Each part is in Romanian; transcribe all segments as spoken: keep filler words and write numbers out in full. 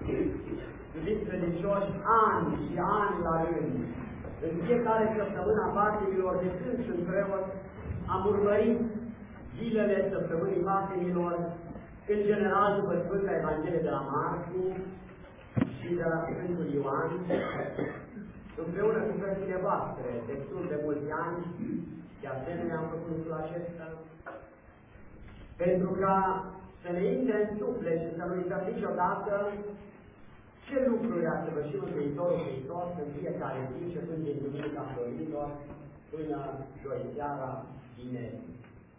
Iubiți credincioși, ani și ani la rând, în fiecare săptămână a patimilor, de când sunt preot, am urmărit zilele săptămânii patimilor, în general după Sfânta Evanghelie de la Marcu și de la Sfântul Ioan, împreună cu frățile voastre, destul de mulți ani, de asemenea am făcut lucrul acesta, pentru ca să ne intre în suflet și să nu uităm niciodată ce lucruri a săvârșit Mântuitorul Hristos în fiecare zi, începând din Duminica Florilor până joi seara vinerii.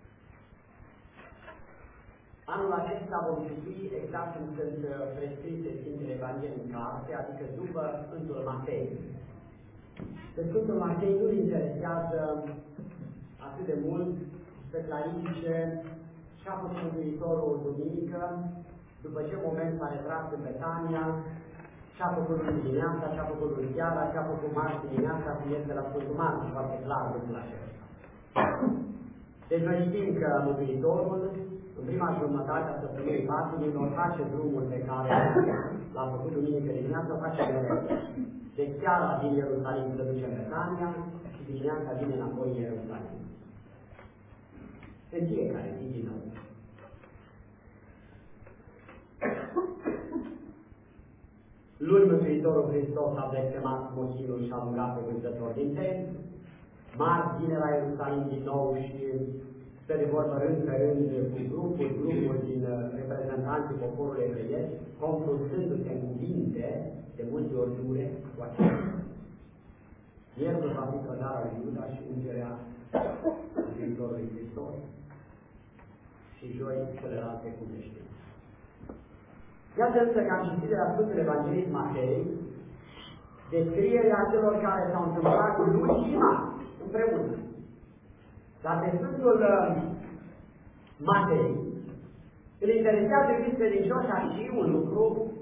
Anul acesta vom citi exact cum sunt prescrise Sfintele Evanghelii în carte, adică după Sfântul Matei. Pe Sfântul Matei nu îl interesează atât de mult să clarifice ce a făcut Mântuitorul o duminică, după ce moment s-a retras în Betania, ce a făcut în dimineața, ce a făcut în seara, ce a făcut marți dimineața, cum este la Sfântul Marți, foarte clar lucrul acesta. Deci noi știm că Mântuitorul, în prima jumătate a săptămânii patimilor, face drumul pe care l-a făcut duminică dimineața, o face mereu. Deci seara din Ierusalim se duce în Betania și dimineața vine înapoi în Ierusalim. În fiecare zi din nou. Luni Mântuitorul Hristos a blestemat mochinul și a alungat pe vânzător din templu. Marți vine la Ierusalim din nou și stă de vorbă rând pe rând cu grupuri, grupuri din reprezentanții poporului evreiesc, confruntându-se în cuvinte, de multe ori dure, cu acestea. Miercuri va fi cădarea lui Iuda și ungerea Mântuitorului Hristos și joi celelalte cunoștințe. Iată însă că am citit de la Sfântul Evanghelist Matei descrierea celor care s-au întâmplat cu luni și marți, împreună. Dar de Sfântul Matei îl interesează iubiți credincioși și un lucru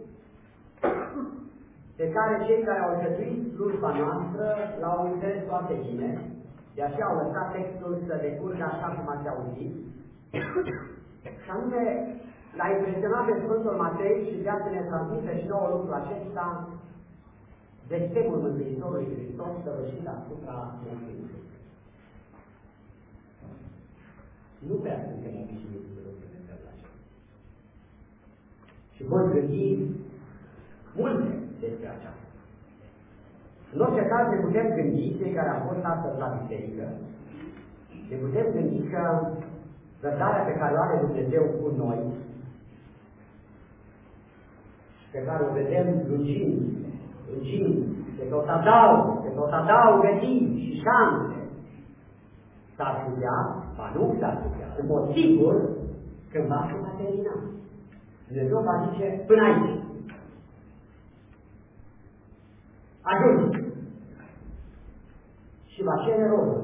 pe care cei care au alcătuit slujba noastră l-au înțeles foarte bine, de aceea au lăsat textul să decurgă așa cum ați auzit, și anume l-a impresionat pe Sfântul Matei și vrea să ne transmită și nouă lucrul acesta, destemul Mântuitorului Hristos săvârșit asupra Mântuitorului. Nu prea suntem obișnuiți cu lucrurile de felul acesta. Și voi gândi multe despre aceasta. În orice caz ne putem gândi, cei care au fost astăzi la biserică, ne putem gândi că răbdarea pe care o are Dumnezeu cu noi, pe care o vedem lungind, lungind, se tot adaugă, se tot adaugă timp și șanse, s-ar putea, ba nu s-ar putea, în mod sigur, cândva se va termina. Dumnezeu va zice, până aici. Ajunge. Și va cere rolul.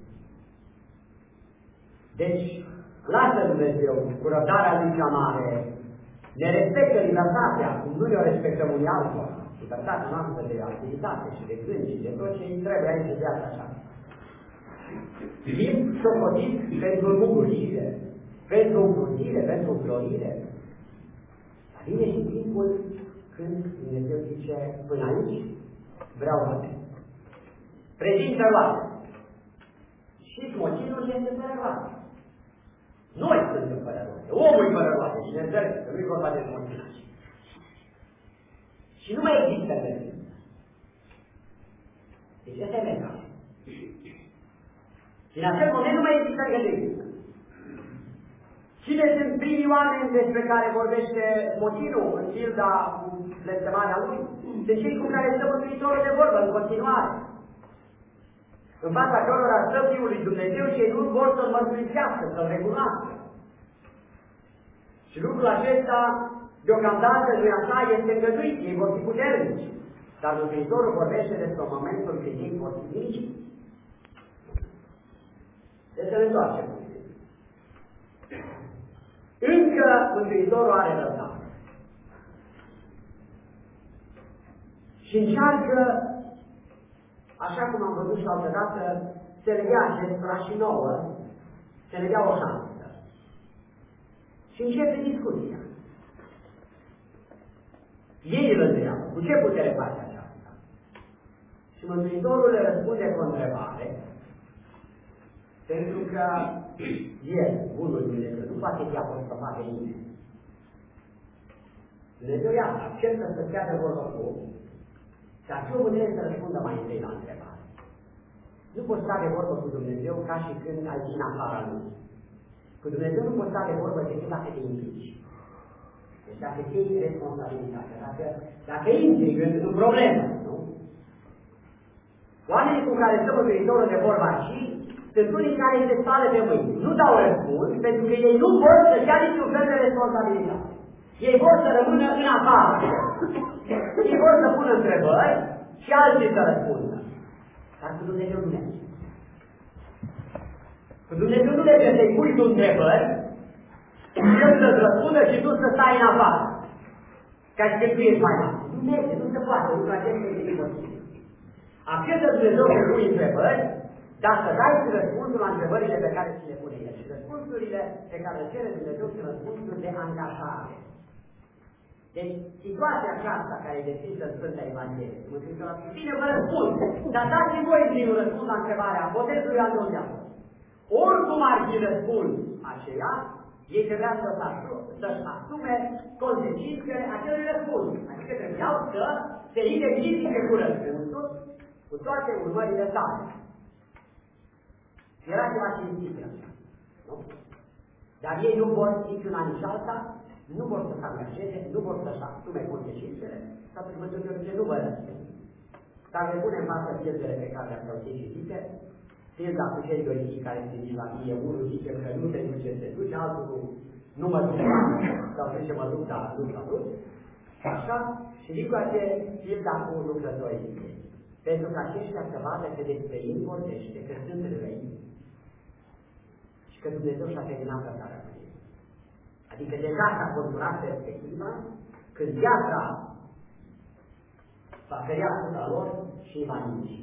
Deci, lasă Dumnezeu cu răbdarea lui cea mare, ne respectă libertatea, cum nu ne-o respectăm unii altora, libertatea noastră de activitate și de gând și de tot ce îi trebuie aici de viața așa. Timp socotit pentru bucurie, pentru împlutire, pentru înflorire. Dar vine și timpul când Dumnezeu zice, până aici vreau roade. Prezintă roade. Și motivul este fără roade. Noi suntem fără roade. Omul e fără roade. Și ne înțeleg că nu e vorba de motiv. Și nu mai există mereu. Deci este mereu. Și în acel moment nu mai există gândire. Cine sunt primii oameni despre care vorbește motivul în pilda cu blestemarea lui? De cei cu care stă Mântuitorul de vorbă în continuare. În fața cărora stă Fiul lui Dumnezeu și ei nu vor să-L mărturisească, să-L recunoască. Și lucrul acesta, deocamdată, nu-i așa, este îngăduit, ei vor fi puternici. Dar Mântuitorul vorbește despre momentul când ei vor fi mici. Deci să ne întoarcem. Încă Mântuitorul are răbdare. Și încearcă, așa cum am văzut și altă dată, să le dea acestora și nouă, să le dea o șansă. Și începe discuția. Ei îl îndeamnă. Cu ce putere face aceasta? Și Mântuitorul le răspunde cu o întrebare, pentru că El, Bunul Dumnezeu, nu poate fi apostrofa pe nimeni. Dumnezeu ia acceptă să stea de vorbă cu omul. Dar și omul trebuie să răspundă mai întâi la întrebare. Nu poți sta de vorbă cu Dumnezeu ca și când ai fi în afara Lui. Cu Dumnezeu nu poți sta de vorbă decât dacă te implici. Deci dacă te iei responsabilitatea, dacă, dacă intri în, în problemă, nu? Oamenii cu care stăm Mântuitorul de vorba și sunt unii care se spală de mâini. Nu dau răspuns, pentru că ei nu pot să-și ia niciun fel de responsabilitate. Ei vor să rămână în afară. Ei vor să pună întrebări și alții să răspundă. Dar cu Dumnezeu nu merge. Cu Dumnezeu nu merge să-i pui tu întrebări, El să-ți răspundă și tu să stai în afară. Ca și când tu ești mai mare. Nu merge, nu se poate, nu acesta este imposibil. Acceptă Dumnezeu să pui întrebări, dar să dai și răspunsul la întrebările pe care ți le pune El. Și răspunsurile pe care le cere Dumnezeu sunt răspunsuri de angajare. Deci, situația aceasta care e descrisă în Sfânta Evanghelie, Mântuitorul a spus, bine vă răspund, dar dați-mi voi primul răspuns la întrebarea botezului al doilea. Oricum ar fi răspuns aceea, ei trebuia să-și asume consecințele acelui răspuns. Adică trebuiau să se identifice cu răspunsul, cu toate urmările sale. Era ceva cinstit așa, nu? Dar ei nu vor nici una nici alta, nu vor să se angajeze, nu vor să-și asume consecințele, sau pentru că ce nu vă răspund. Dar le pune în față pildele pe care le-am făcut citite, pilda cu cei doi fii care se zic la mie, unul zice că nu te duce, se duce, altul nu mă duc, sau zice mă duc, dar nu mă duc. Așa, și zic cu aceea pilda cu lucrătorii. Pentru că aceștia să vadă că despre ei vorbește, că sunt răi și că Dumnezeu și-a terminat cătarea cu ei. Adică deja s-a conturat perspectiva când viața va cărea asupra lor și îi va nici.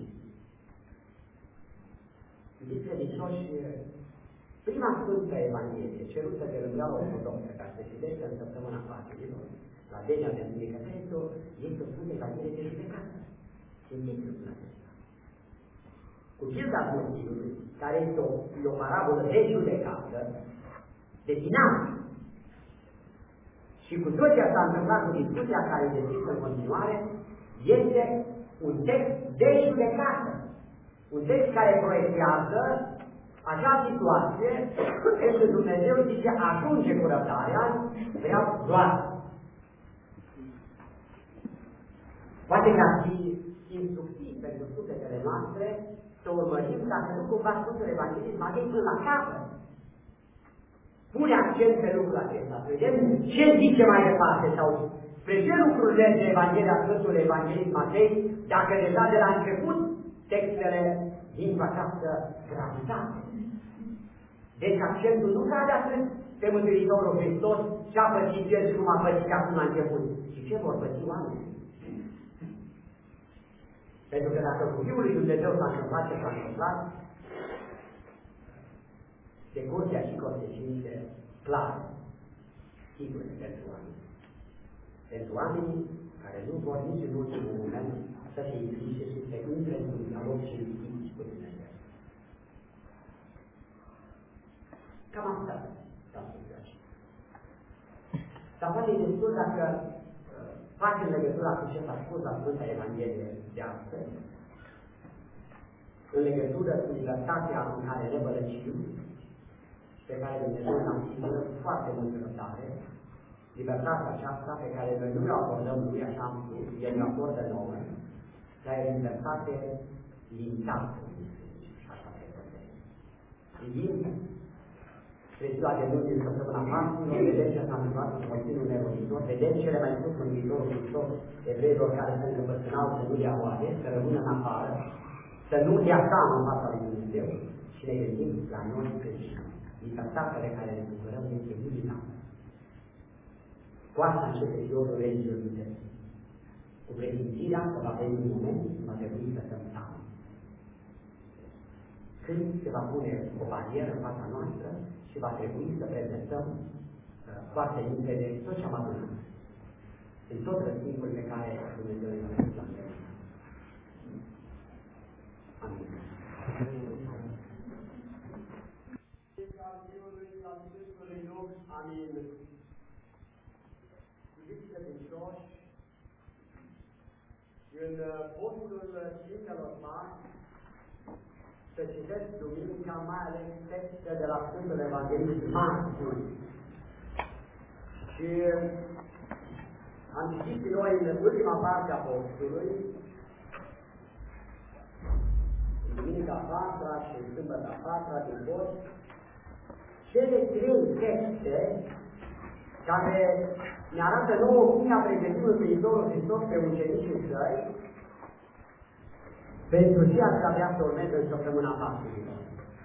Iubiți credincioși, prima Sfântă Evanghelie, cerută de Rânduială Ortodoxă, care se citește în săptămâna Paștilor, la Denia de Duminică Trețu, este o Sfântă Evanghelie de judecată. Știți lucrul acesta. Cu pilda Mântuitorului, care este o, o parabolă de judecată, de finanță, și cu tot ce s-a întâmplat cu discuția care este descrisă în continuare, este un text de judecată. Un text care proiectează acea situație când Dumnezeu zice, ajunge cu răbdarea, vreau doar. Poate că ar fi instructiv pentru sufletele noastre să urmărim dacă nu cumva Sfântul Evanghelist Matei până la capăt. Pune accent pe lucrul acesta, să vedem ce zice mai departe sau spre ce lucruri merge Evanghelia Sfântului Evanghelist Matei, dacă deja de la început textele din această gravitate. Deci accentul nu cade atât pe Mântuitorul Hristos și a pățit El și cum a pățit acum la început, și ce vor păți oamenii. Pentru că dacă cu Fiul lui Dumnezeu s-a întâmplat ce s-a întâmplat, se curtea și consecințe clare, sigure pentru oameni. Pentru oamenii care nu vor nici în ultimul moment să se implice și să intre într-un dialog și discuții cu Dumnezeu. Cam asta s-a spus așa. Dar poate e destul dacă uh, facem legătura cu ce s-a spus la Sfânta Evanghelie de astăzi, în legătură cu libertatea în care ne bălăcim, pe care Dumnezeu ne asigură cu foarte multă răbdare, libertatea aceasta pe care noi nu o acordăm lui, așa am spus, El ne acordă nouă, dar e libertate limitată, și așa se vorbește. Privim spre ziua de luni din săptămâna Paștilor, vedem ce s-a întâmplat cu Moisinul Neroditor, vedem cele mai spus în viitorul Hristos evreilor care se încăpățânau să nu dea moare, să rămână în afară, să nu dea seamă în fața lui Dumnezeu și ne gândim la noi creștini. Libertatea de care ne bucurăm este limitată. Cu asta începe fiorul Regilor Dumnezeu. Cu presimțirea că va veni un moment când va trebui să stăm seama. Când se va pune o barieră în fața noastră și va trebui să prezentăm uh, foarte limpede tot ce am adunat. în tot răstimul pe care Dumnezeu îl a la noi. Amin. Amin. Iubiți-le credincioși, în postul Sfintelor Pași, să citesc duminica, mai ales texte de la Sfântul Evanghelist Marcu. Și am citit și noi în ultima parte a postului, duminica a patra și sâmbătă a patra din post, cele trei texte care ne arată nouă cum a pregătit Mântuitorul Hristos pe ucenicii săi pentru ceea ce avea să urmeze în săptămâna Paștilor.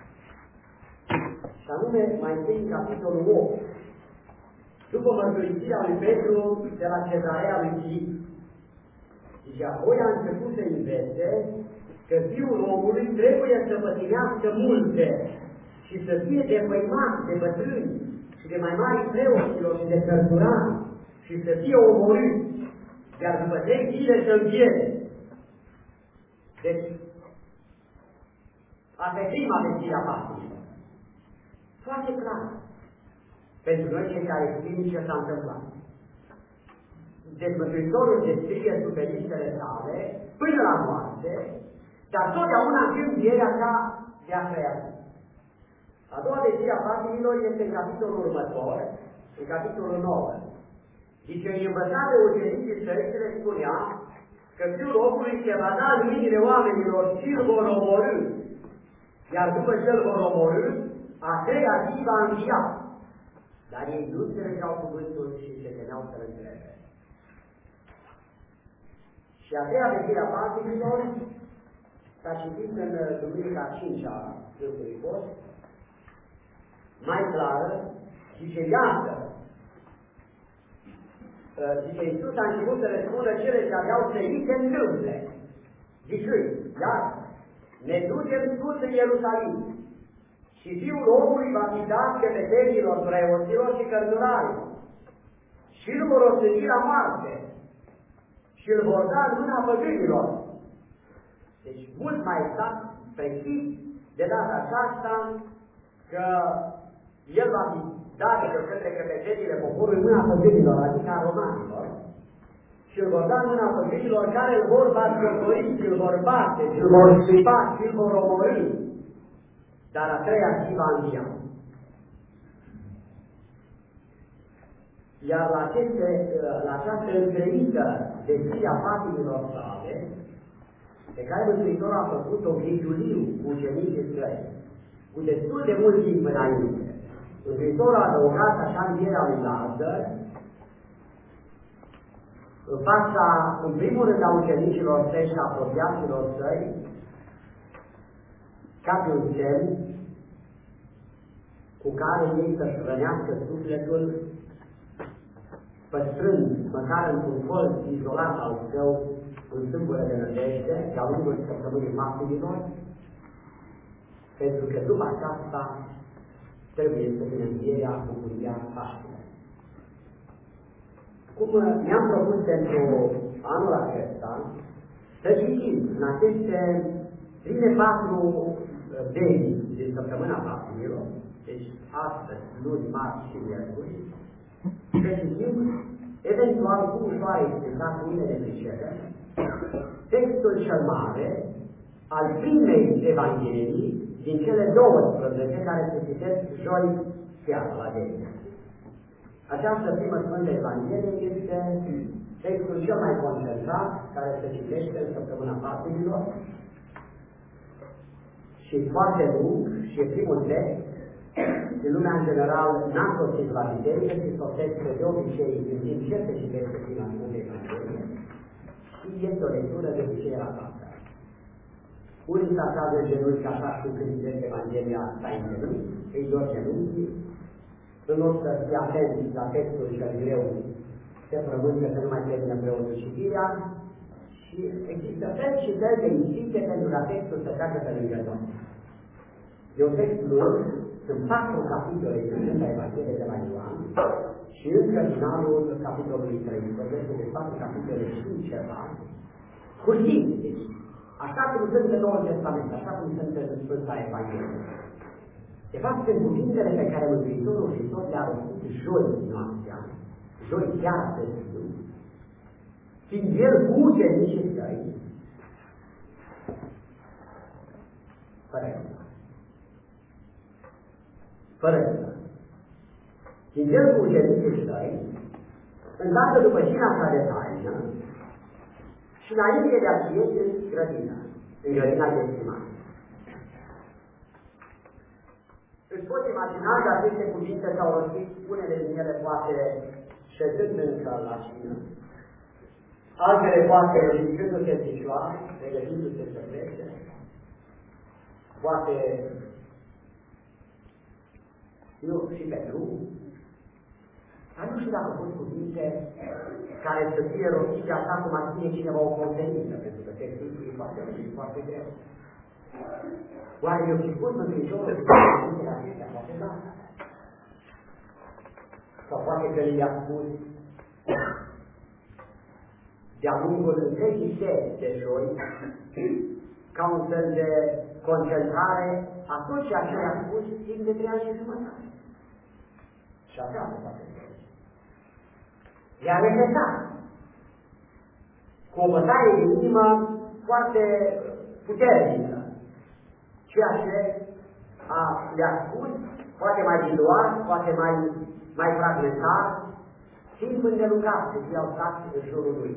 Și anume, mai întâi în capitolul opt, după mărturisirea lui Petru de la cezarea lui Filip. Zice, apoi a început să învețe că Fiul omului trebuie să pătimească multe și să fie defăimat de bătrâni și de mai mari preoților și de cărturani și să fie omorât, iar după trei zile să învieze. Deci, asta e prima vestire a Paștilor. Foarte clar. Pentru noi cei care știm ce s-a întâmplat. Deci Mântuitorul descrie suferințele sale până la moarte, dar totdeauna în învierea sa de a treia zi. A doua vestire a Paștilor este în capitolul următor, în capitolul nouă. Zice, îi învăța de ucenicii săi și le spunea că Fiul omului se va da în mâinile oamenilor și îl vor omorî, iar după ce îl vor omorî, a treia zi va învia. Dar ei nu înțelegeau cuvântul și se temeau să-l întrebe. Și a treia vestire a Paștilor s-a citit în duminica a cincea Sfântului Post, mai clară, zice, iată, zice, Iisus a început să le spună cele ce aveau să îi se întâmple. Zicând, iată, ne ducem sus în Ierusalim și Fiul omului va fi dat căpetenilor, preoților și cărturarilor și îl vor osândi la moarte și îl vor da în mâna păgânilor. Deci, mult mai exact, precis, de data aceasta, că el va fi dat de către căpetenile poporului în mâna păgânilor, adică a romanilor, și îl vor da în mâna păgânilor care îl vor batjocori, și îl vor bate, și îl vor scuipa, și îl vor omorî. Dar a treia zi va învia. Iar la, aceste, la această întâlnită de zi a patimilor sale, pe care Mântuitorul a făcut-o grigiuliu cu ucenicii săi, cu destul de mult timp înainte. Mântuitorul a adăugat așa învierea lui Lazar, în fața, în primul rând, a ucenicilor săi și a apropiaților săi, ca pe un semn cu care ei să-și hrănească sufletul, păstrând, măcar într-un colț izolat al său, în sâmbure de nădejde, de-a lungul săptămânii Paștilor, pentru că după aceasta trebuie să vină învierea, bucuria Paștilor. Cum mi-am propus pentru anul acesta, să citim în aceste prime patru deni din săptămâna Paștilor, deci astăzi, luni, marți și miercuri, să citim, eventual cu ușoare explicat cu mine de pricepe, textul cel mare al primei Evanghelii din cele douăsprezece care se citesc joi seara la deni. Această primă Sfântă Evanghelie este textul cel mai concentrat care se citește în săptămâna Paștilor și foarte lung și e primul text. În lumea în general n-a sosit la biserică și sosesc de obicei în timp ce se citește prima Sfântă Evanghelie și este o lectură de obicei la toată. Unii se așează în genunchi așa și când citește Evanghelia sta în genunchi, îi dor genunchii. În loc să fie atenți la textul cel greu, se frământă că nu mai termină preotul citirea și există fel și fel de insiste pentru ca textul să treacă pe lângă noi. E un text lung, sunt patru capitole din Sfânta Evanghelie de la Ioan Și încă finalul capitolului trei, vorbește de patru capitole și ceva, cu știință, deci, așa cum sunt în Noul Testament, așa cum sunt în Sfânta Evanghelie. De fapt, sunt cuvintele pe care Mântuitorul Hristos le-a rostit joi noaptea, joi chiar târziu, fiind El cu ucenicii Săi, fără gândă. Fără gândă. Fiind El cu ucenicii Săi, îndată după cina sa de taină, și înainte de a ieși în grădină, în grădina Ghețimani. Îți poți imagina că aceste cuvinte s-au rostit, unele din ele poate șezând încă la cină, altele poate ridicându-se în picioare, pregătindu-se să plece, poate, nu, și pe drum, dar nu știu dacă au fost cuvinte care să fie rostite așa cum ar ține cineva o conferință, pentru că textul e foarte lung, e foarte greu. Oare eu fi spus Mântuitorul cuvintele acestea? Poate da. Sau poate că le-a spus de-a lungul întregii seri de joi, ca un fel de concentrare a tot ceea ce le-a spus timp de trei ani și jumătate. Și așa se poate spune. I-a repetat cu o bătaie de inimă foarte puternică ceea ce a, le-a spus, poate mai diluat, poate mai, mai fragmentat, timp îndelungat de ce au stat în jurul lui.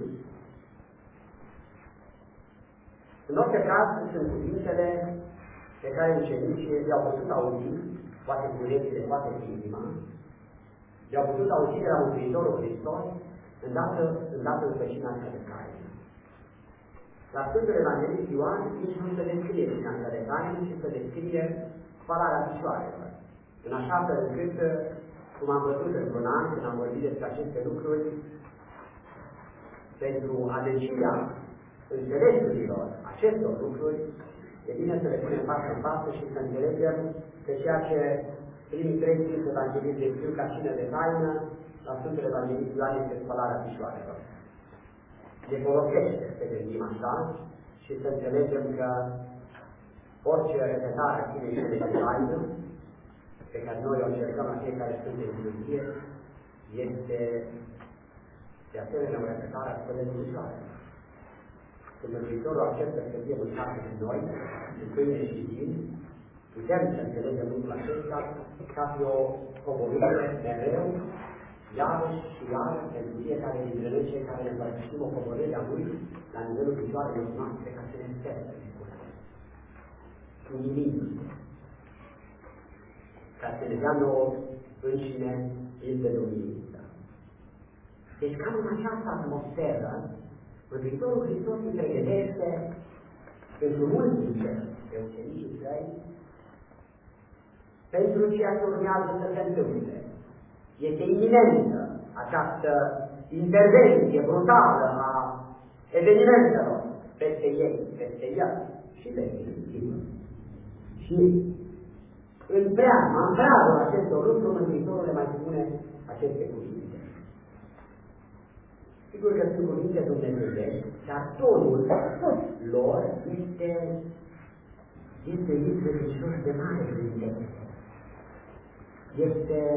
În orice caz, sunt cuvintele pe care ucenicii le-au putut auzi, poate cu urechile, poate cu inima, le-au putut auzi de la Mântuitorul Hristos, îndată, îndată după cina de taină. La Sfântul Evanghelist Ioan nici nu se descrie cina de taină, ci se descrie spălarea picioarelor. În așa fel încât, cum am văzut într-un an, când am vorbit despre aceste lucruri, pentru adâncirea înțelesurilor acestor lucruri, e bine să le punem față în față și să înțelegem că ceea ce primii trei Sfinți Evangheliști descriu ca cină de taină, la Sfântul Evanghelist Ioan este spălarea picioarelor. Ne folosește să gândim așa și să înțelegem că orice repetare a cinei de taină, pe care noi o încercăm la fiecare Sfântă Liturghie, este de asemenea o repetare a spălării picioarelor. Când Mântuitorul acceptă să fie mâncat de noi, în pâine și vin, putem să înțelegem lucrul acesta ca fi o coborâre mereu, iarăși și iarăși, pentru fiecare dintre noi cei care ne împărtășim o coborâre a Lui la nivelul picioarelor noastre, ca să ne înțelegem de cură. Umilindu-se. Ca să ne dea nouă înșine pildă de umilință. Deci cam în această atmosferă, Mântuitorul Hristos îi pregătește pentru mulți dintre de ucenicii Săi pentru ceea ce urmează să se întâmple. Este iminentă această intervenție brutală a evenimentelor peste ei, peste el și peste ei. Și în preajma, în preajma acestor lucruri, Mântuitorul le mai spune aceste cuvinte. Sigur că sunt cuvinte dumnezeiești, dar tonul lor este este izvedișor de mare prindește. Este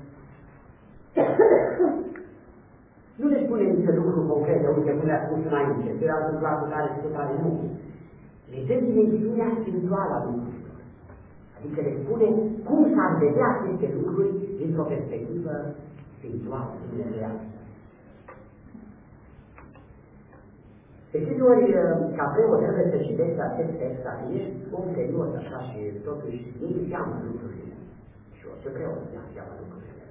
nu le spune niște lucruri concrete, uite cum le-a spus înainte, ce a întâmplat cu care și cu care nu. Le dă dimensiunea spirituală a lucrurilor. Adică le spune cum s-ar vedea aceste lucruri dintr-o perspectivă spirituală, dumnezeiască. De câte ori, ca preot, trebuie să citești acest text, dacă ești om serios așa și totuși nu înseamnă lucrurile. Și orice preot nu înseamnă lucrurile.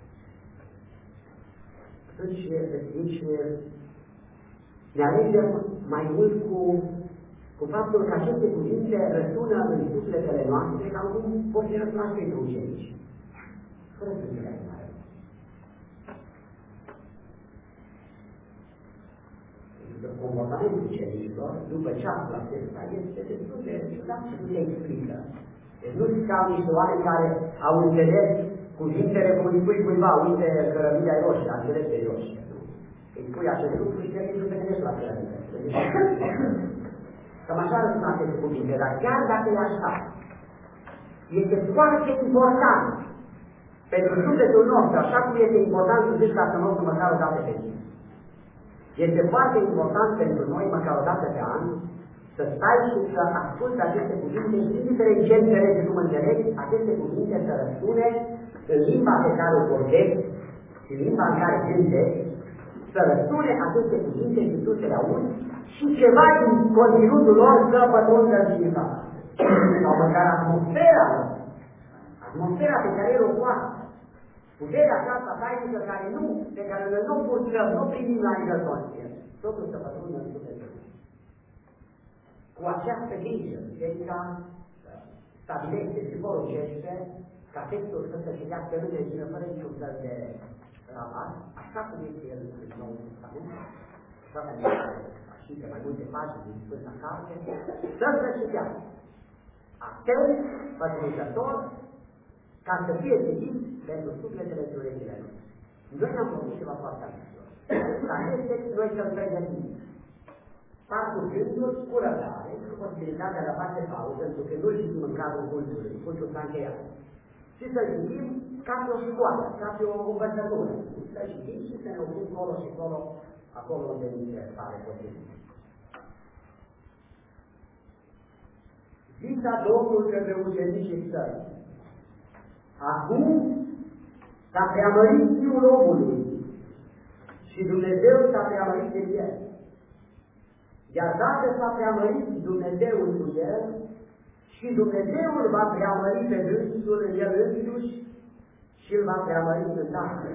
Atunci, deci, ne alegem mai mult cu, cu faptul că aceste cuvinte răsună în sufletele noastre ca cum pot fi răsunat pentru ucenici. Fără să se mai mare. Comportamentul ucenicilor, după ceasul acesta, este destul de ciudat și nu se explică. Deci nu sunt ca niște oameni care au înțeles cuvintele cum îi spui cuiva, uite cărămida e roșie, angelete e roșie. Îi spui acest lucru și nici nu te gândești la cărămidă. Cam așa răspund aceste cuvinte, dar chiar dacă e așa, este foarte important pentru sufletul nostru, așa cum este important să zici ca să nostru măcar o dată pe zi. Este foarte important pentru noi, măcar o dată pe an, să stai și să asculti aceste cuvinte și indiferent ce înțelegi, nu mă înțelegi, aceste cuvinte să răsune în limba pe care o vorbești și în limba în care gândești, să răsune aceste cuvinte și tu să le auzi și ceva din conținutul lor să pătrundă în cineva. Sau măcar atmosfera lor, atmosfera pe care el o poate. Puterea aceasta tainică care nu, pe care noi nu purtăm, nu primim la nivel conștient. Totul să pătrundă în sufletul. Cu această grijă, biserica stabilește și poruncește ca textul să se citească în regină fără niciun fel de rabat, așa cum este el în Nou Testament, așa cum este și de mai multe pagini din Sfânta Carte, să se citească. Atent, pătrunzător, ca să fie citit pentru sufletele și urechile noastre. Noi ne-am făcut ceva foarte ambițios. Dar acest text noi să-l pregătim. Parcurgându-l cu răbdare, cu posibilitatea de a face pauză, pentru că nu-l citim în cadrul cultului, cultul s-a încheiat. Și să citim ca pe o școală, ca pe o învățătură. Să citim și să ne oprim colo și colo, acolo unde ni se pare posibil. Zisa Domnul către ucenicii săi. Acum s-a preamărit Fiul omului și Dumnezeu s-a preamărit de El. Iar dacă s-a preamărit Dumnezeul cu El, și Dumnezeul va preamări pe dânsul în El însuși și îl va preamări în Tatăl.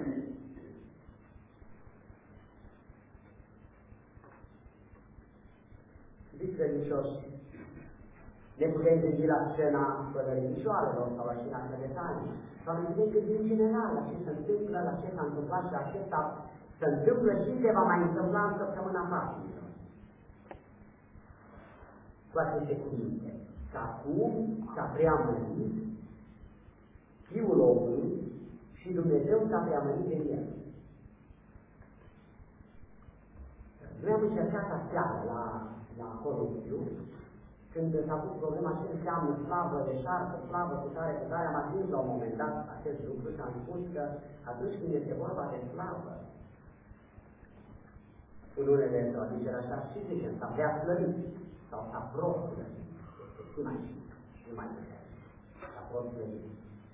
Zici credincioși, ne putem gândi la scena spălărișoarelor sau la scena credetanii, sau ne putem gândi în general la ce se întâmplă, la ce s-a întâmplat și acesta se întâmplă și se va mai întâmpla în săptămâna paștilor. Cu aceste cuvinte. Că acum s-a preamărit Fiul omului și Dumnezeu s-a preamărit de El. Noi am încercat aseară la, la Columbiu, când s-a pus problema ce înseamnă slavă de șarpă, slavă cu tare, cu tare, am atins la un moment dat acest lucru și am spus că atunci când este vorba de slavă, în unele traduceri așa și zicem, s-a prea slăvit sau s-a proslăvit. Și mai și mai putea. S-a proslăvit.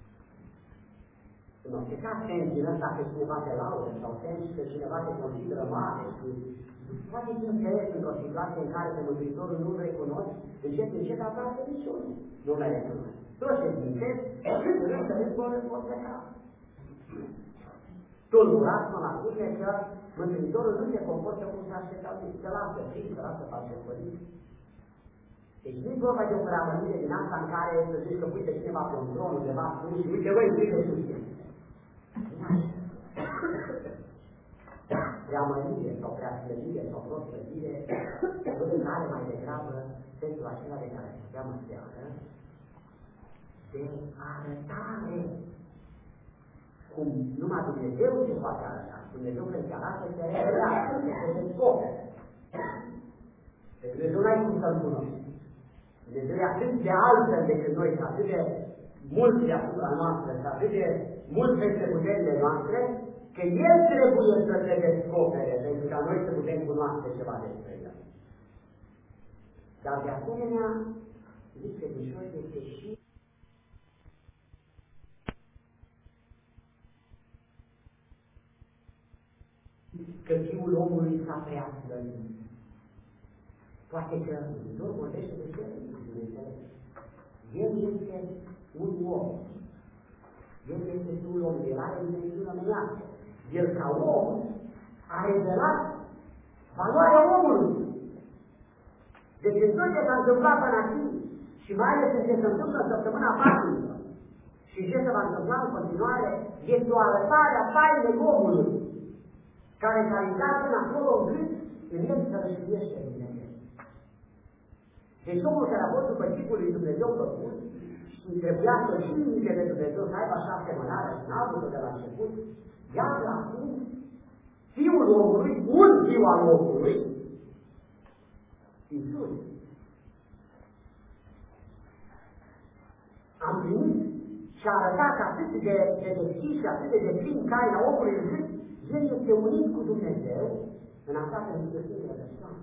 În orice caz, sens din ăsta că cineva te laudă sau sens că cineva te consideră mare și poate fi interes într-o situație în care pe Mântuitorul nu-L recunoști, încet, încet apasă niciunul. Nu le recunoști. Toți se zintesc, și să vezi vor vor pleca. Tulburat mă la spune că Mântuitorul nu se comportă cum se aștepta, se lasă fii, se lasă face părinți. Deci nu-i vorba de o preamănire din asta în care să zici că uite cineva pe un tron undeva sus și uite voi uite sus este. Preamănire sau preaslăvire sau proslăvire în care mai degrabă sensul acela de care se cheamă seară de arătare. Cum numai Dumnezeu se poate arăta. Dumnezeu când se arată se revelează, se descoperă. Pe Dumnezeu n-ai cum să-L cunoști. Dumnezeu e atât de altfel decât noi, atât de mult deasupra noastră, atât de mult peste puterile noastre, că El trebuie să se descopere, pentru ca noi să putem cunoaște ceva despre El. Dar de asemenea, zic că Dumnezeu este și că Fiul omului s-a preaslăvit. Poate că Dumnezeu vorbește de ce Dumnezeu. El este un om. El este Fiul omului. El are dimensiunea omenească. El ca om a revelat valoarea omului. Deci în tot ce s-a întâmplat până acum și mai ales în ce se întâmplă în săptămâna Paștilor și ce se va întâmpla în continuare, este o arătare a tainei omului care s-a ridicat până acolo încât în el să rășuiește Dumnezeu. Deci omul care a fost după chipul lui Dumnezeu făcut și trebuia să știe de Dumnezeu să aibă așa asemănare și n-a avut-o de la început, iar acum Fiul omului, un Fiu al omului, Iisus, am primit și a arătat atât de, de deschis și atât de deplin taina omului, încât El este unit cu Dumnezeu în această singură persoană.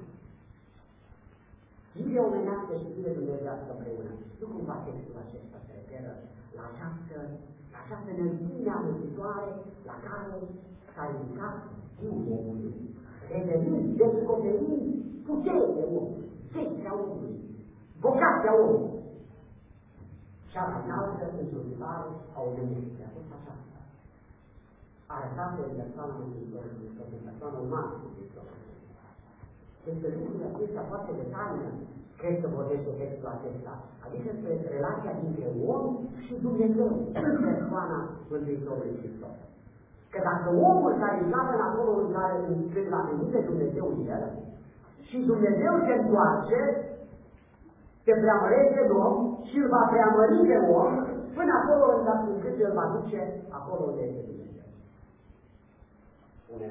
Fire omenească și fire dumnezeiască împreună. Nu cumva textul acesta se referă la această, la această înălțime amintitoare la care s-a ridicat Fiul omului, revenind, descoperind puterea omului, zeția omului, vocația omului. Cea mai înaltă însuțitare a omenirii. A fost aceasta. Arătată în persoana Mântuitorului Hristos, în persoana umană Mântuitorului. Este lucrul acesta foarte de taină, cred că vorbește textul acesta. Adică este relația dintre om și Dumnezeu în persoana Mântuitorului Hristos. Că dacă omul s-a ridicat în acolo în care când l-a venit de Dumnezeu în el, și Dumnezeu se întoarce, se preamărește în om și îl va preamări pe om până acolo încât îl va duce acolo unde este Dumnezeu. Spune.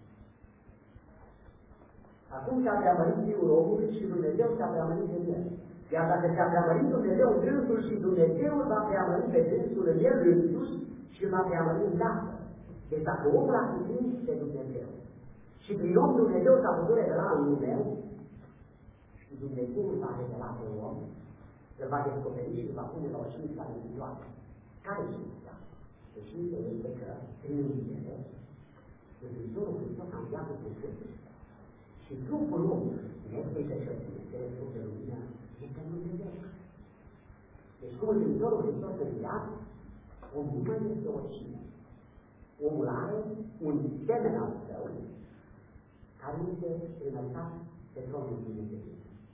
Acum s-a preamărit Fiul omului și Dumnezeu s-a preamărit în el. Iar dacă s-a preamărit Dumnezeu în dânsul și Dumnezeu îl va preamări pe dânsul în el însuși și îl va preamări în Tatăl. Deci dacă omul a cuprins pe Dumnezeu și prin om Dumnezeu s-a putut revela în lume, și Dumnezeu îl va revela pe om, îl va descoperi și îl va pune la o știință alinitoare. Care știința? O știință este că prin înviere, Mântuitorul Hristos a înviat cu Sfântul. Și trupul omului, nefică și Dumnezeu, trup de lumină, este în Dumnezeu. Deci cum Mântuitorul Hristos a înviat, omul nu mai este oricine. Omul are un semen al său, care este înălțat pe tronul Dumnezeu.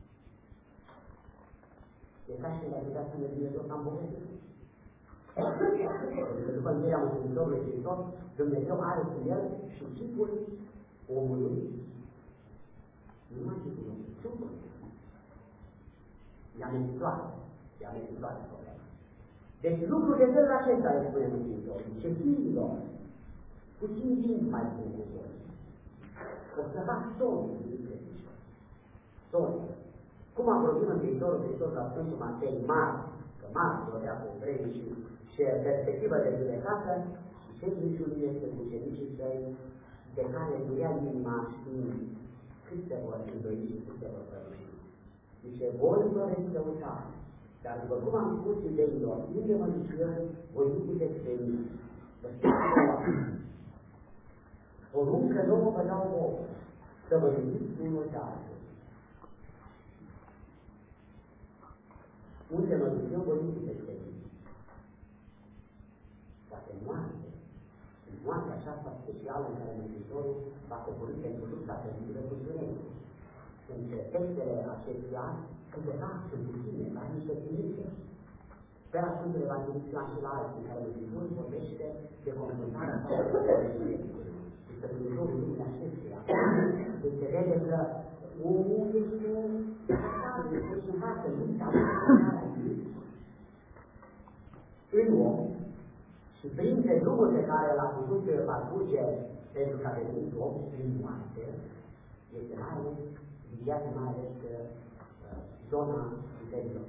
E ca și când ar putea spune Dumnezeu s-a îmbogățit. După învierea Mântuitorului Hristos, Dumnezeu are cu el și chipul omului, nu mai chipul omului, trupul. E amenitoare, e amenitoare problema. Deci lucrul de felul acesta le spune Mântuitorul. Ce fiilor, puțin timp mai bun cu voi. O să fac solul din credincios. Solul. Cum a vorbit Mântuitorul Hristos la Sfântul Matei mari, că mari vorbea cu evrei și, și perspectivă de judecată, și serviciul este cu ucenicii săi, de care durea inima știind cât se vor îndoi și cât se vor părăși. Zice, voi vă veți căuta, dar după cum am spus iudeilor, unde mă duc eu, voi nu puteți veni. Vă spun poruncă nouă vă dau vouă, să vă iubiți unul pe altul. Unde mă duc eu, voi nu puteți veni. Poate moarte, în moartea aceasta specială în care Mântuitorul va coborî pentru lupta termină cu Dumnezeu. Între textele acestuia, câteva sunt puține, dar niște trimiteri. Pe la Sfântul Evanghelist Ioan și la alții, în care Mântuitorul vorbește de confruntarea sau de Dumnezeu. Este Dumnezeul lumii acestuia. Deci se vede că omul este tratat, este cineva să nu se apucă în om și printre drumul pe care l-a putut parcurge pentru că a devenit om, prin moarte, este mai ales, vizează mai ales uh, zona puterilor.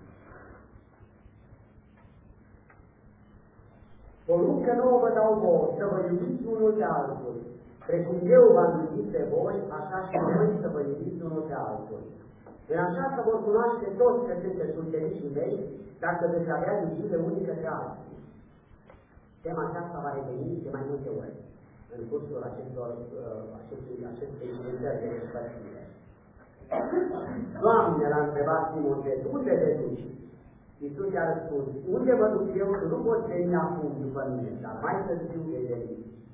Poruncă nouă vă dau vouă, să vă iubiți unul pe altul. Precum eu v-am iubit pe voi, așa și voi să vă iubiți unul pe altul. În aceasta vor cunoaște toți că sunteți ucenicii mei, dacă veți avea iubire unică pe alții. Tema aceasta va reveni de mai multe ori în cursul acestor, uh, acestui, acestei inventări de despărțire. Doamne, l-a întrebat Simon Petru, unde te duci? Iisus i-a răspuns, unde mă duc eu, că nu pot veni acum după mine, dar mai târziu vei veni.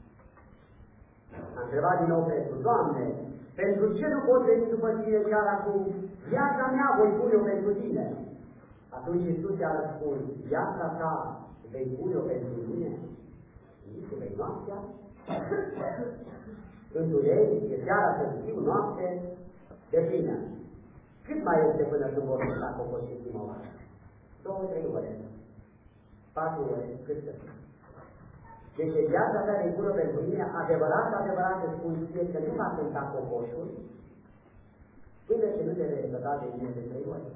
A întrebat din nou Petru, Doamne, pentru ce nu pot veni după tine chiar acum? Viața mea voi pune-o pentru tine. Atunci Iisus i-a răspuns, viața ta vei pune-o pentru mine? Și vei noaptea? Întuneric, e seara, târziu, noapte, de plină. Cât mai este până când vor sta cocoșii prima oară? două, trei ore, patru ore, cât să fie. Deci viața ta de bună pentru mine, adevărat, adevărat îți spun ție că nu va cânta cocoșul până ce nu te vei repeta de mine de trei ore.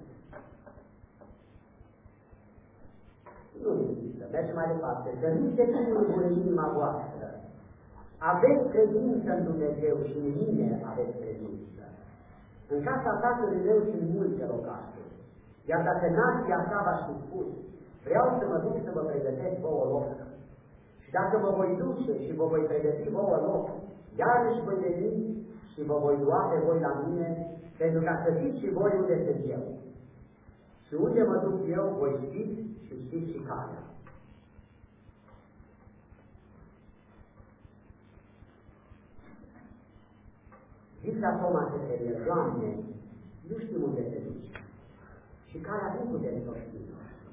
Nu există, mergem mai departe, să nu se tulbure inima voastră. Aveți credință în Dumnezeu și în mine aveți credință. În casa Tatălui meu sunt multe locașuri, iar dacă n-ați fi așa v-aș fi spus, vreau să mă duc să vă pregătesc vouă loc. Și dacă vă voi duce și vă voi pregăti vouă loc, iarăși voi veni și vă voi lua pe voi la mine, pentru ca să fiți și voi unde sunt eu. Și unde mă duc eu, voi știți și știți și calea. Zicea Toma către el, Doamne, nu știu unde te duci și calea nu putem să o știm.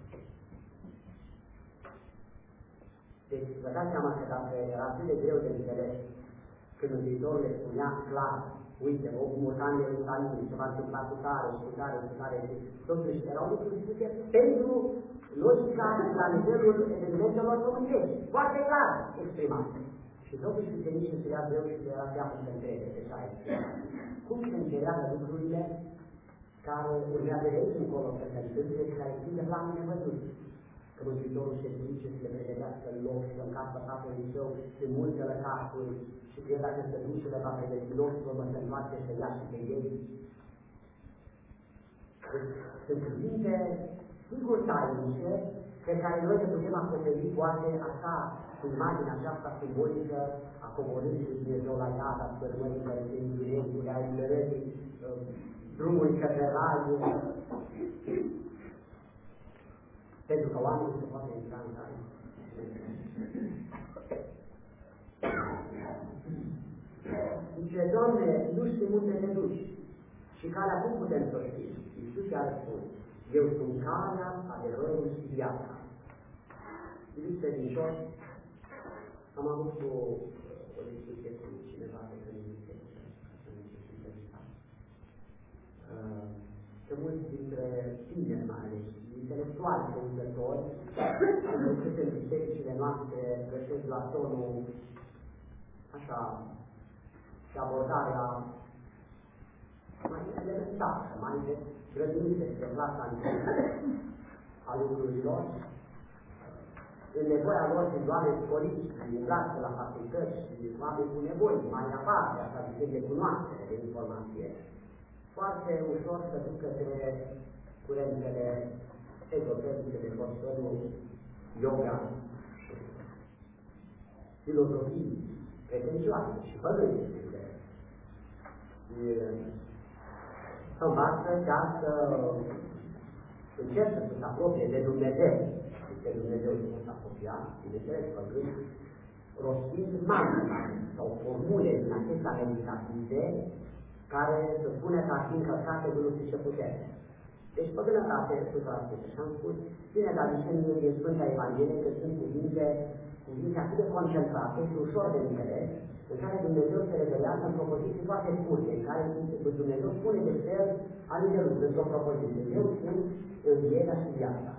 Deci vă dați seama că dacă era atât de greu de înțeles când Mântuitorul le spunea clar, uite, o mutan de Ierusalim, se va întâmpla cu tare și cu tare și cu tare, și totuși erau lucruri spuse pentru logica la nivelul evenimentelor pământești, foarte clar exprimate. Și totuși ucenicii se ia greu și se era teamă să întrebe de ce a exprimat. Cum se înțeleagă lucrurile care urmează de aici încolo să se întâmple și care țin de planul nevăzut? Că Mântuitorul se duce să le pregătească în loc și în casa Tatălui Său în multe lăcașuri și că el dacă se duce le va pregăti loc și vă se întoarce să ia și pe ei. Sunt cuvinte sigur tainice pe care noi le putem acoperi poate așa cu imaginea aceasta simbolică a coborârii lui Dumnezeu la iad, a sfârmării care se întunecului, a eliberării drumului către rai, pentru că oamenii se poate intra în rai. Zice, Doamne, nu știu unde te duci și calea cum putem să o știm? Iisus i-a răspuns, eu sunt calea, adevărul și viața. Iubiți credincioși, am avut o, o discuție cu cineva pe când îmi zice, să nu știu intervista. Că mulți dintre tineri mai ales, intelectuali căutători, încât în bisericile noastre găsesc la tonul așa și abordarea mai elementară, mai de grădiniță și de clasa întâi a lucrurilor, în nevoia lor de oameni politici, umbrați la facultăți și oameni cu nevoi mai aparte, așa zis, de cunoaștere, de informație, foarte ușor să duc către curentele ezoterice de conționul, yoga, filozofii pretențioase și păgânice. Să învață chiar să încerce să se apropie de Dumnezeu, de Dumnezeu să se apropia, bineînțeles, păgâni, rostind mantra sau formule din acestea meditative care se spune că ar fi încălcate de nu știu ce putere. Deci păgânătate, o sută la sută, și am spus, bine, dar de ce nu e din Sfânta Evanghelie, că sunt cuvinte, cuvinte atât de concentrate și ușor de înțeles, în care Dumnezeu se revelează în propoziții foarte scurte, în care Dumnezeu spune despre el anumite lucruri, într-o propoziție. Eu sunt învierea și viața.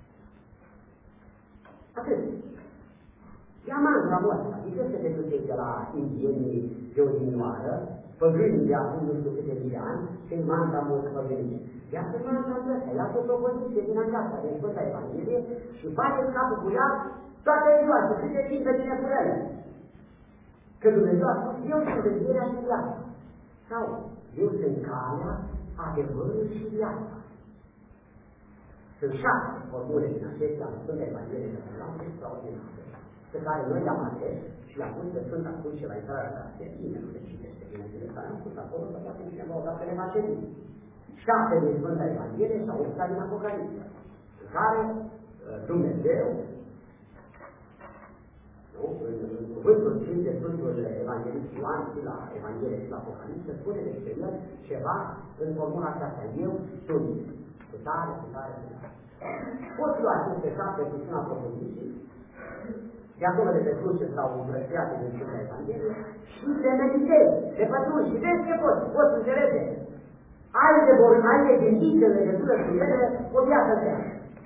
Atât. Ia mantra-mul ăsta, adică să te duceți de la indienii de odinioară, păgânii de acum nu știu câte mii de ani, și în mantra-mul păgânii. Iată mantra-mul ăsta, iată o propoziție din aceasta, din Sfânta Evanghelie, și faceți capul cu ea toată ziua, și câte timp pe tine cu ele. Că Dumnezeu a spus, eu sunt învierea și viața. Sau, eu sunt calea, adevărul și viața. Sunt șase formule din acestea în Sfânta Evanghelie de la extraordinare, pe care noi le-am ales și le-am pus pe Sfânta Cruce la intrarea de acasă. Nimeni nu le citește bine zile care am pus acolo, să poate cineva odată le face bine. Șapte din Sfânta Evanghelie sau opt din Apocalipsă, în care Dumnezeu, nu? În, în cuvântul scris de Sfântul Evanghelist Ioan și la Evanghelie și la Apocalipsă, spune despre el ceva în formula aceasta. Eu sunt cu tare, cu tare, cu tare. Poți lua aceste șapte cu una propoziții, de acolo de pe cruce sau îmbrășteate din Sfânta Evanghelie, și te meditezi, te pătrunzi și vezi ce poți, poți înțelege. Ai de, ai de gândit în legătură cu ele o viață de ani.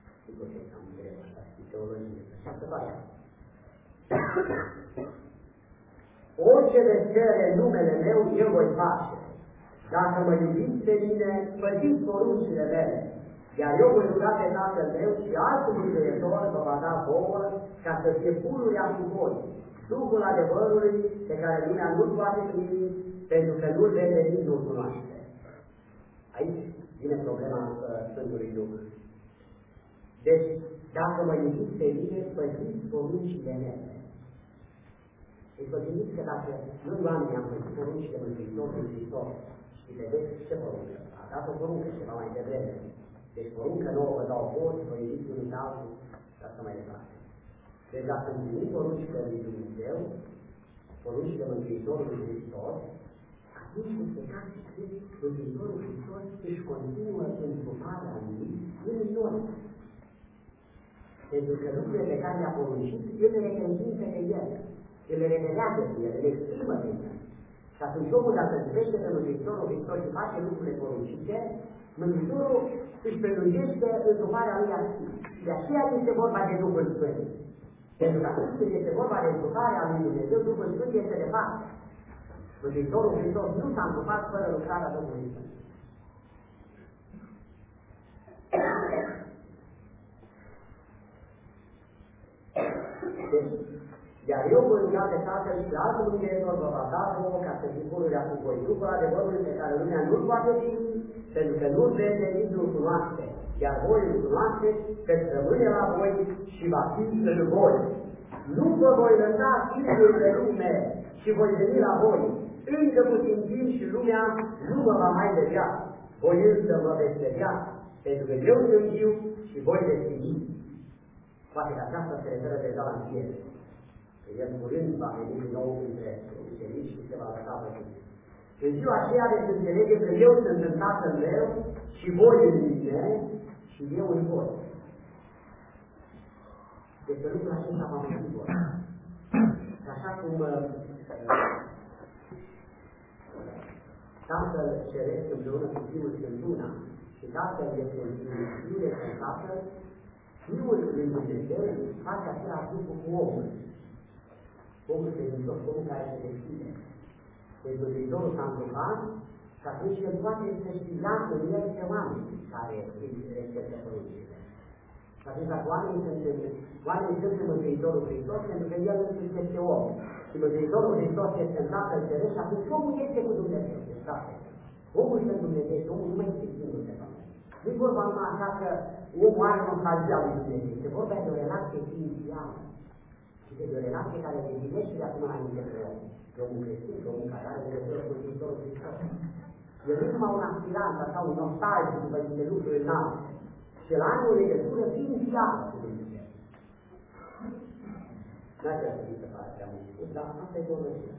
să facem. Orice veți cere în numele meu, eu voi face. Dacă mă iubiți pe mine, păziți poruncile mele. Iar eu voi ruga pe Tatăl meu și altul mântuitor vă va da vouă ca să fie pururea cu voi. Duhul adevărului pe care lumea nu-l poate primi, pentru că nu-l vede, nici nu-l cunoaște. Aici vine problema uh, Sfântului Duh. Deci, dacă mă iubiți pe mine, păziți poruncile mele. Deci vă gândiți că dacă noi oamenii am păzit poruncile Mântuitorului Hristos și vedeți ce poruncă? A dat o poruncă ceva mai devreme. Deci poruncă nouă vă dau voi, vă iubiți unul pe altul și asta mai departe. Deci dacă împlinim poruncile lui Dumnezeu, poruncile Mântuitorului Hristos, atunci este ca și când Mântuitorul Hristos își continuă întruparea lui în noi. Pentru că lucrurile pe care le-a poruncit, El le reprezintă de El, El le revelează de El, le exprimă de El. Și atunci omul, dacă privește pe Mântuitorul Hristos și face lucrurile poruncite, Mântuitorul își prelungește întruparea lui activ. Și de aceea este vorba de Duhul Sfânt. Pentru că atunci când este vorba de întruparea lui Dumnezeu, Duhul Sfânt este de fapt. Mântuitorul Hristos nu s-a întrupat fără lucrarea Duhului Sfânt. Deci, iar eu voi ruga pe Tatăl și altul mântuitor vă va da vouă ca să fiți pururea cu voi. Duhul adevărului pe care lumea nu-l poate primi, pentru că nu-l vede, nici nu-l cunoaște. Iar voi îl cunoașteți, că rămâne la voi și va fi în voi. Nu vă voi lăsa singuri de lume și voi veni la voi. Încă puțin timp și lumea nu vă va mai vedea. Voi însă mă veți vedea, pentru că eu sunt viu și voi veți fi. Poate că aceasta se referă deja la înviere. Că El curând va veni din nou între ucenici și se va lăsa văzut. În ziua aceea veți înțelege că eu sunt în Tatăl meu și voi în mine și eu în voi. Deci lucrul acesta va mai fi vor. Așa cum uh, Tatăl Ceresc împreună cu Fiul sunt una și Tatăl este în Fiul, Fiul este în Tatăl, Fiul lui Dumnezeu face același lucru cu omul. Omul credincios, omul care se deschide. Deci Mântuitorul s-a întrupat și atunci El poate să-și ia în El pe oameni care îi respectă poruncile. Și atunci dacă oamenii sunt, oamenii sunt în Mântuitorul Hristos, pentru că El însuși este om. Și Mântuitorul Hristos este în Tatăl Ceresc și atunci omul este cu Dumnezeu. Deci, Tatăl. Omul este în Dumnezeu și omul nu mai este singur de Dumnezeu. Nu-i vorba numai așa că omul are nostalgia lui Dumnezeu. Este vorba de o relație inițială. Și de o relație care definește de acum înainte pe om. Pe omul creștin, pe omul care are legătură cu Mântuitorul Hristos. El nu numai un aspirant, așa un nostalgic după niște lucruri înalte. Și el are o legătură inițială cu Dumnezeu. N-aș vrea să zic să pare prea mult spus, dar asta e vorbește.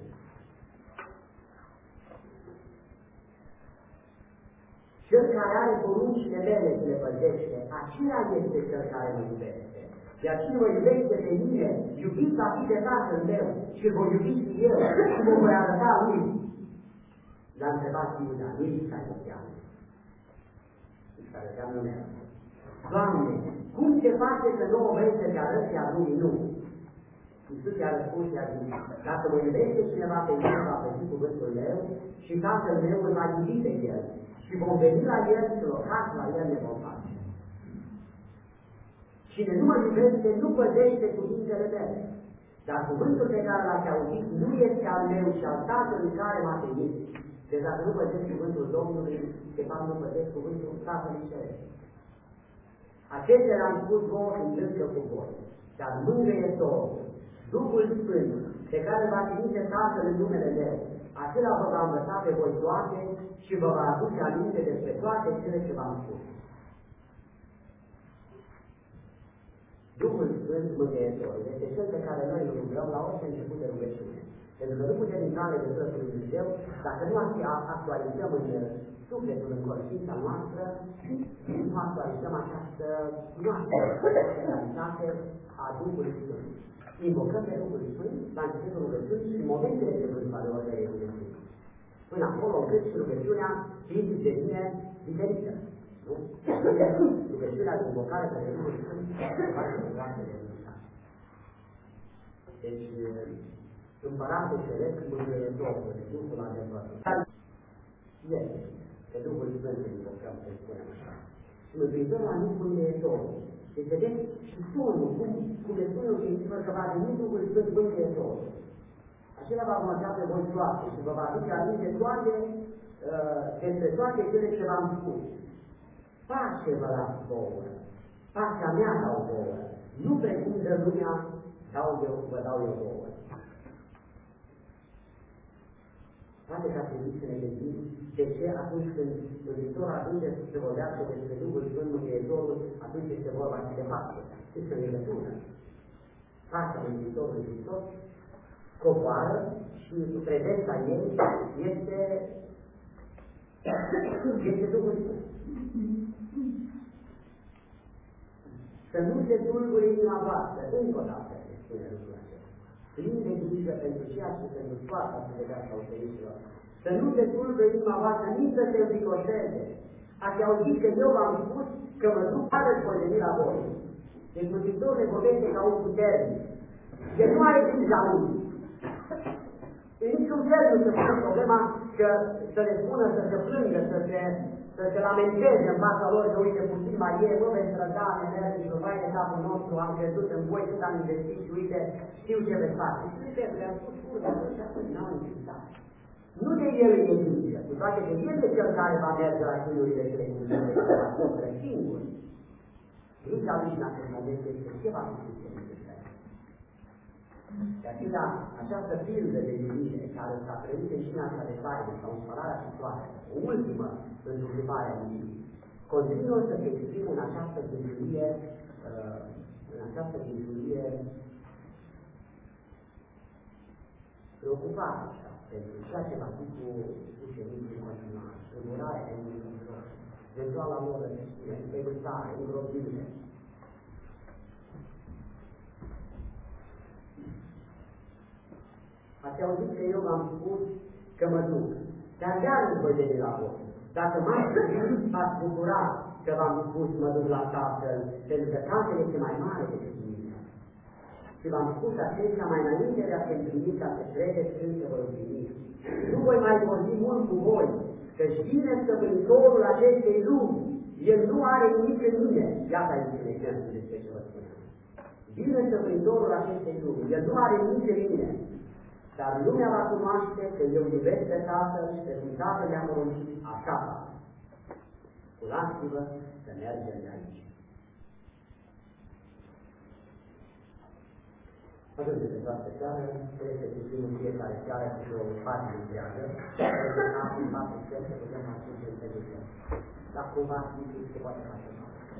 Cel care are poruncile mele și le păzește, acela este cel care mă iubește. Iar cine mă iubește pe mine, iubit va fi de Tatăl meu și îl voi iubi și eu și mă voi arăta lui. L-a întrebat Iuda, nu Iscariotean. Iscariotean nu merg. Doamne, cum se face că nouă vrei să te arăți, iar lui nu? Iisus i-a răspuns și a zis, dacă mă iubește cineva pe mine, va păzi cuvântul meu și Tatăl meu îl va iubi pe el. Și vom veni la el și locați la el ne vom face. Cine nu mă iubește, nu păzește cuvintele mele. Dar cuvântul pe care l-ați auzit nu este al meu și al Tatălui care m-a trimis. Deci dacă nu păzești cuvântul Domnului, de fapt nu păzești cuvântul Tatălui Ceresc. Acestea le-am spus vouă întâmplă cu voi. Dar mângâietorul, Duhul Sfânt, pe care va trimite Tatăl în numele meu, acela vă va învăța pe voi toate și vă va aduce aminte despre toate cele ce v-am spus. Duhul Sfânt Mângâietor este cel pe care noi îl rugăm la orice început de rugăciune. Pentru că nu putem intra în legătură cu Dumnezeu dacă nu actualizăm în sufletul, în conștiința noastră, nu actualizăm această realitate a Duhului Sfânt. Invocăm pe Duhul Sfânt la începutul rugăciunii și în momentele de vânt ale orei rugăciunii. Până acolo încât și rugăciunea fizic devine diferită. Nu? Rugăciunea de invocare pe Duhul Sfânt se face rugare de rugăciune. Deci, Împărate Ceresc, Mântuitorul, Duhul adevărul. Este, pe Duhul Sfântului, vreau să spunem așa. Mântuitorul a zis Mântuitorul. Deci, vedeți, și tonul, cum, cum le spune un științitor că va veni Duhul Sfânt Mântuitorul. Acela va măcea pe voi toate și vă va aduce aminte toate, uh, despre toate cele ce v-am spus. Pace vă las vouă, pacea mea dau vouă, nu precum de lumea dau eu, vă dau eu vouă. Poate că ar trebui să ne gândim de ce atunci când Mântuitorul ajunge să se vorbească despre Duhul Sfânt Mântuitorul, atunci este vorba și de pace. Este o legătură. Pacea Mântuitorului Hristos coboară și prezența ei este, este Duhul Sfânt. Să nu se tulbure inima voastră, încă o dată se spune lucrul acesta. Plin de grijă pentru ceea ce pentru toată să de viața ucenicilor. Să nu se tulbure inima voastră, nici să se înfricoșeze. Ați auzit că eu v-am spus că mă duc, care voi veni la voi. Deci Mântuitorul ne vorbește ca un puternic. El nu are grijă a unii. În niciun fel nu se pune problema că să le spună să se plângă, să se, să se lamenteze în fața lor, că uite, puțin mai e, vă veți trăda, ne merge și vai de capul nostru, am crezut în voi, cât am investit și uite, știu ce veți face. Și uite, le-am spus curve, atunci atunci n-au insistat. Nu de el e grijă, cu toate că el e cel care va merge la chinurile cele cu cele care va sufără singur. Grija lui în acest moment este ce va fi suficient. De aceea, această pildă de iubire care s-a trăit în șina asta de taină sau în spălarea picioare, o ultimă întâmplare a iubirii, continuă să se exprimă în această gândurie, uh, în această gândurie preocupată așa, pentru ceea ce va fi cu ucenicii în continuare, îndurarea de Dumnezeu, eventuala lor răzăștire, înspăimântare, îngrozire. Ați auzit că eu v-am spus că mă duc, dar iar nu voi veni la voi. Dacă mai târziu v-ați bucura că v-am spus mă duc la Tatăl, pentru că Tatăl este mai mare decât mine. Și v-am spus acestea mai înainte de a se împlini, ca să credeți când se vor împlini. Nu voi mai vorbi mult cu voi, că-și vine stăpânitorul acestei lumi. El nu are nimic în mine. Iată aici un exemplu despre ce vă spuneam. Vine stăpânitorul acestei lumi. El nu are nimic în mine. Dar lumea va cunoaște că eu iubesc pe Tatăl și pe cum Tatăl mi-a poruncit, așa. Sculați-vă să mergem de aici. Atunci, de toată seară, trebuie să citim în fiecare seară cu o parte întreagă, pentru că n-am filmat în fel să putem ajunge în televiziune. Dar cumva, se poate face.